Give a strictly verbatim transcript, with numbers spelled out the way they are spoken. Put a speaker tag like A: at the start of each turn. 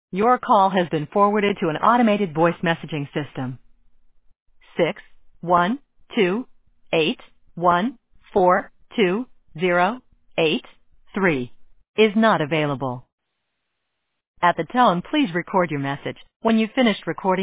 A: Your call has been forwarded to an automated voice messaging system. Six one two eight one four two zero eight three is not available. At the tone, please record your message. When you've finished recording,